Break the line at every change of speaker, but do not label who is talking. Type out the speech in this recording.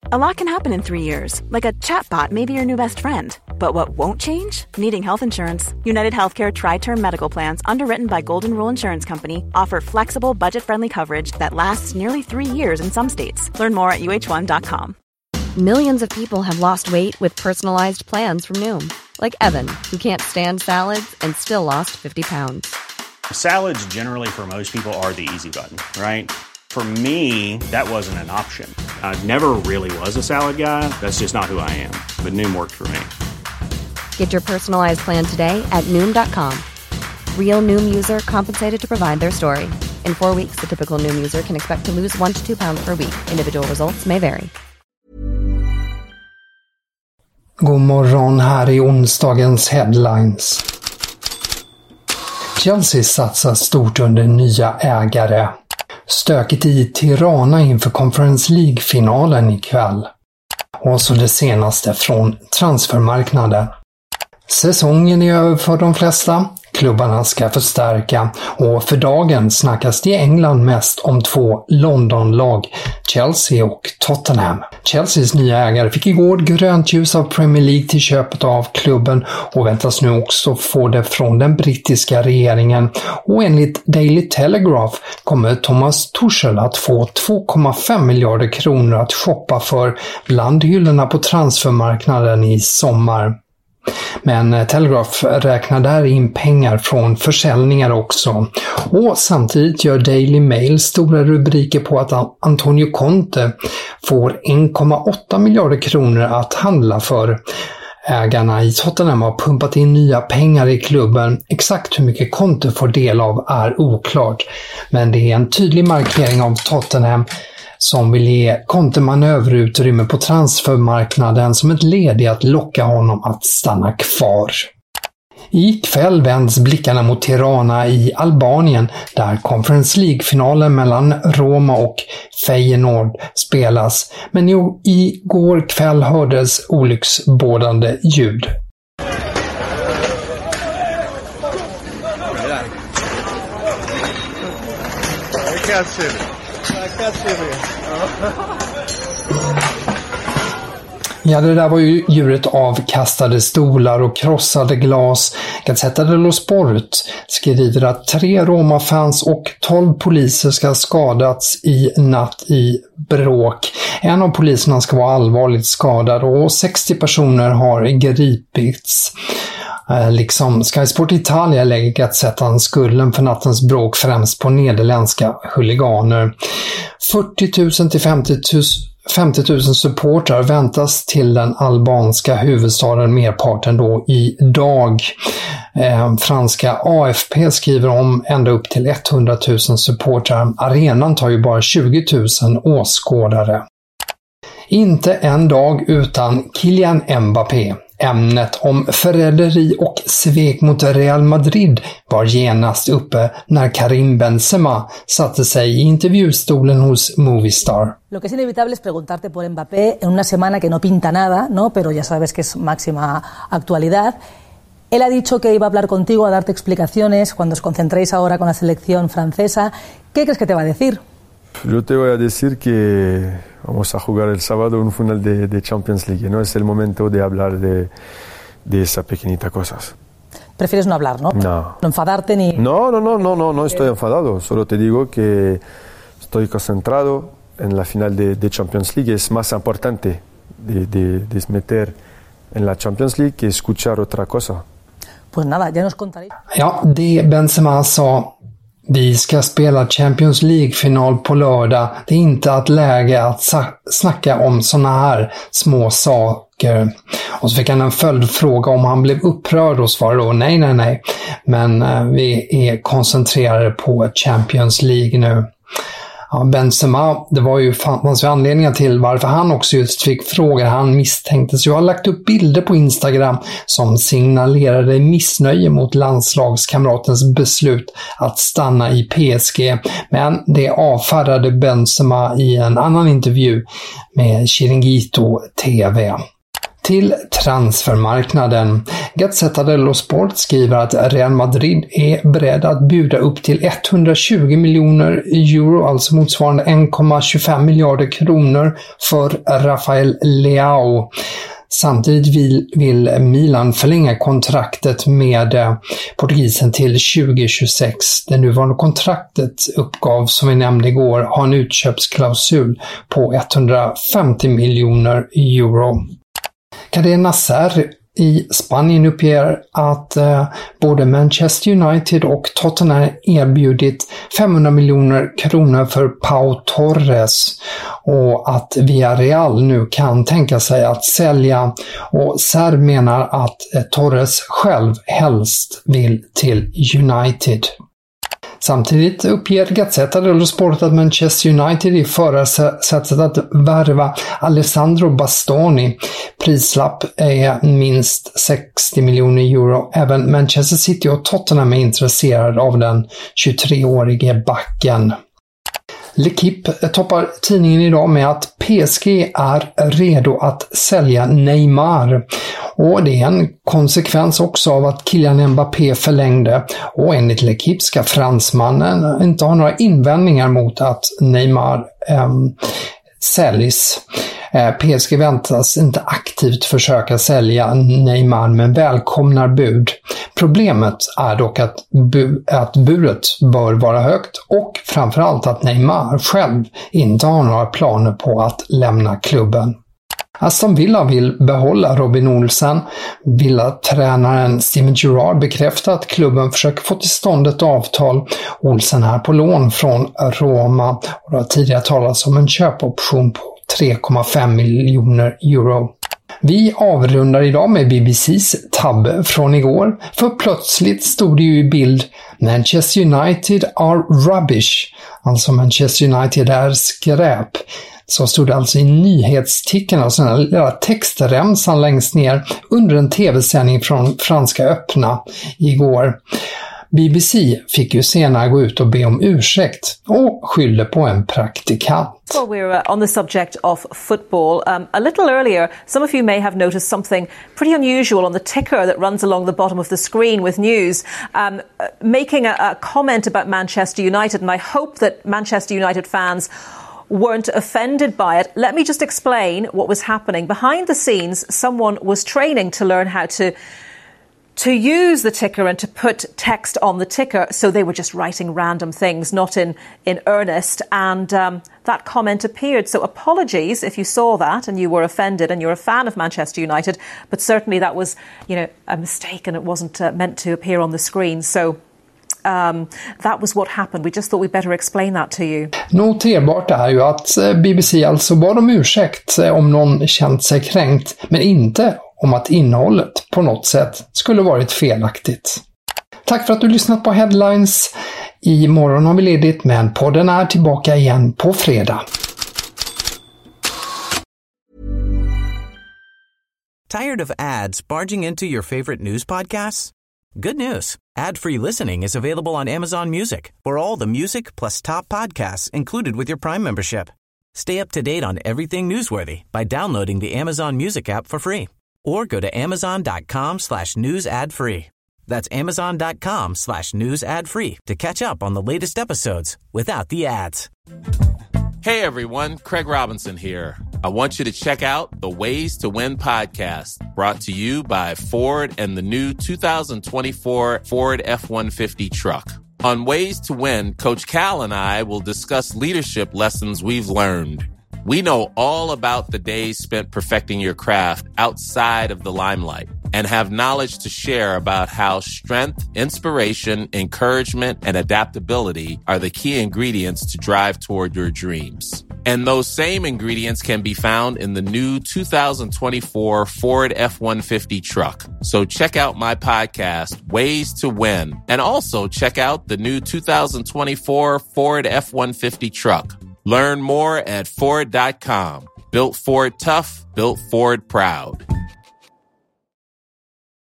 A lot can happen in 3 years, like a chatbot may be your new best friend. But what won't change? Needing health insurance. United Healthcare Tri-Term Medical Plans, underwritten by Golden Rule Insurance Company, offer flexible, budget-friendly coverage that lasts nearly 3 years in some states. Learn more at uh1.com.
Millions of people have lost weight with personalized plans from Noom. Like Evan, who can't stand salads and still lost 50 pounds.
Salads generally for most people are the easy button, right? For me, that wasn't an option. I never really was a salad guy. That's just not who I am. But Noom worked for me.
Get your personalized plan today at Noom.com. Real Noom user compensated to provide their story. In 4 weeks, the typical Noom user can expect to lose 1 to 2 pounds per week. Individual results may vary.
God morgon, här i onsdagens headlines. Chelsea satsar stort under nya ägare. Stökigt i Tirana inför Conference League-finalen ikväll. Och så det senaste från transfermarknaden. Säsongen är över för de flesta. Klubbarna ska förstärka och för dagen snackas det i England mest om 2 Londonlag, Chelsea och Tottenham. Chelseas nya ägare fick igår grönt ljus av Premier League till köpet av klubben och väntas nu också få det från den brittiska regeringen. Och enligt Daily Telegraph kommer Thomas Tuchel att få 2,5 miljarder kronor att shoppa för bland hyllorna på transfermarknaden i sommar. Men Telegraph räknar där in pengar från försäljningar också. Och samtidigt gör Daily Mail stora rubriker på att Antonio Conte får 1,8 miljarder kronor att handla för. Ägarna i Tottenham har pumpat in nya pengar i klubben. Exakt hur mycket Conte får del av är oklart. Men det är en tydlig markering av Tottenham som vill ge Conte manöverutrymme på transfermarknaden som ett led i att locka honom att stanna kvar. Ikväll vänds blickarna mot Tirana i Albanien där Conference League-finalen mellan Roma och Feyenoord spelas, men igår kväll hördes olycksbådande ljud. Ja, det där var ju djuret av kastade stolar och krossade glas. Gazzetta dello Sport skriver att 3 Roma-fans och 12 poliser ska ha skadats i natt i bråk. En av poliserna ska vara allvarligt skadad och 60 personer har gripits. Liksom Sky Sport Italia lägger Gazzettan skulden för nattens bråk främst på nederländska huliganer. 40 000 till 50 000 supportrar väntas till den albanska huvudstaden, merparten då idag. Franska AFP skriver om ända upp till 100 000 supportrar. Arenan tar ju bara 20 000 åskådare. Inte en dag utan Kylian Mbappé. Ämnet om förräderi och svek mot Real Madrid var genast uppe när Karim Benzema satte sig i intervjustolen hos Movistar.
Lo que es inevitable es preguntarte por Mbappé en una semana que no pinta nada, ¿no? Pero ya sabes que es máxima actualidad. Él ha dicho que iba a hablar contigo, a darte explicaciones cuando os concentréis ahora con la selección francesa. ¿Qué crees que te va a decir?
Yo te voy a decir que vamos a jugar el sábado un final de Champions League. No es el momento de hablar de esa pequeñita cosas.
Prefieres no hablar, ¿no?
No.
No enfadarte ni...
No estoy enfadado. Solo te digo que estoy concentrado en la final de Champions League. Es más importante de meter en la Champions League que escuchar otra cosa.
Pues nada, ya nos contaréis.
Ja, det Benzema sa. Vi ska spela Champions League-final på lördag. Det är inte att läge att snacka om såna här små saker. Och så fick han en följdfråga om han blev upprörd och svarade då nej. Men vi är koncentrerade på Champions League nu. Ja, Benzema, det var ju fanns ju anledningar till varför han också just fick frågor. Han misstänktes ju ha lagt upp bilder på Instagram som signalerade missnöje mot landslagskamratens beslut att stanna i PSG. Men det avfärdade Benzema i en annan intervju med Chiringuito TV. till transfermarknaden. Gazzetta dello Sport skriver att Real Madrid är beredd att bjuda upp till 120 miljoner euro, alltså motsvarande 1,25 miljarder kronor för Rafael Leao. Samtidigt vill Milan förlänga kontraktet med portugisen till 2026. Det nuvarande kontraktet uppgav, som vi nämnde igår, ha en utköpsklausul på 150 miljoner euro. Cadena Ser i Spanien uppger att både Manchester United och Tottenham erbjudit 500 miljoner kronor för Pau Torres och att Villarreal nu kan tänka sig att sälja, och Ser menar att Torres själv helst vill till United. Samtidigt uppger Gazzetta dello Sport att Manchester United i förarsättet att värva Alessandro Bastoni. Prislapp är minst 60 miljoner euro. Även Manchester City och Tottenham är intresserade av den 23-årige backen. L'Equipe toppar tidningen idag med att PSG är redo att sälja Neymar. Och det är en konsekvens också av att Kylian Mbappé förlängde, och enligt L'Equipe ska fransmannen inte ha några invändningar mot att Neymar säljs. PSG väntas inte aktivt försöka sälja Neymar men välkomnar bud. Problemet är dock att budet bör vara högt och framförallt att Neymar själv inte har några planer på att lämna klubben. Aston Villa vill behålla Robin Olsen. Villa-tränaren Steven Gerrard bekräftar att klubben försöker få till stånd ett avtal. Olsen är på lån från Roma och det har tidigare talats om en köpoption på 3,5 miljoner euro. Vi avrundar idag med BBCs tab från igår, för plötsligt stod det ju i bild Manchester United are rubbish, alltså Manchester United är skräp. Så stod det alltså i nyhetsticken och sådana lilla textremsan längst ner under en tv-sändning från Franska öppna igår. BBC fick ju senare gå ut och be om ursäkt och skyllde på en praktikant.
Well, we're on the subject of football. A little earlier, some of you may have noticed something pretty unusual on the ticker that runs along the bottom of the screen with news, making a comment about Manchester United, and I hope that Manchester United fans weren't offended by it. Let me just explain what was happening. Behind the scenes, someone was training to learn how to use the ticker and to put text on the ticker, so they were just writing random things, not in earnest, and that comment appeared. So apologies if you saw that and you were offended and you're a fan of Manchester United, but certainly that was, a mistake and it wasn't meant to appear on the screen. So that was what happened. We just thought we'd better explain that to you.
Noterbart är ju att BBC alltså bad om ursäkt om någon känt sig kränkt, men inte om att innehållet på något sätt skulle varit felaktigt. Tack för att du lyssnat på Headlines. Imorgon har vi ledigt, men podden är tillbaka igen på fredag.
Tired of ads barging into your favorite news podcasts? Good news. Ad-free listening is available on Amazon Music for all the music plus top podcasts included with your Prime membership. Stay up to date on everything newsworthy by downloading the Amazon Music app for free. Or go to amazon.com/news ad free. That's amazon.com/news ad free to catch up on the latest episodes without the ads.
Hey everyone, Craig Robinson here. I want you to check out the Ways to Win podcast, brought to you by Ford and the new 2024 Ford F-150 truck. On Ways to Win, Coach Cal and I will discuss leadership lessons we've learned. We know all about the days spent perfecting your craft outside of the limelight and have knowledge to share about how strength, inspiration, encouragement, and adaptability are the key ingredients to drive toward your dreams. And those same ingredients can be found in the new 2024 Ford F-150 truck. So check out my podcast, Ways to Win, and also check out the new 2024 Ford F-150 truck. Learn more at Ford.com. Built Ford tough, built Ford proud.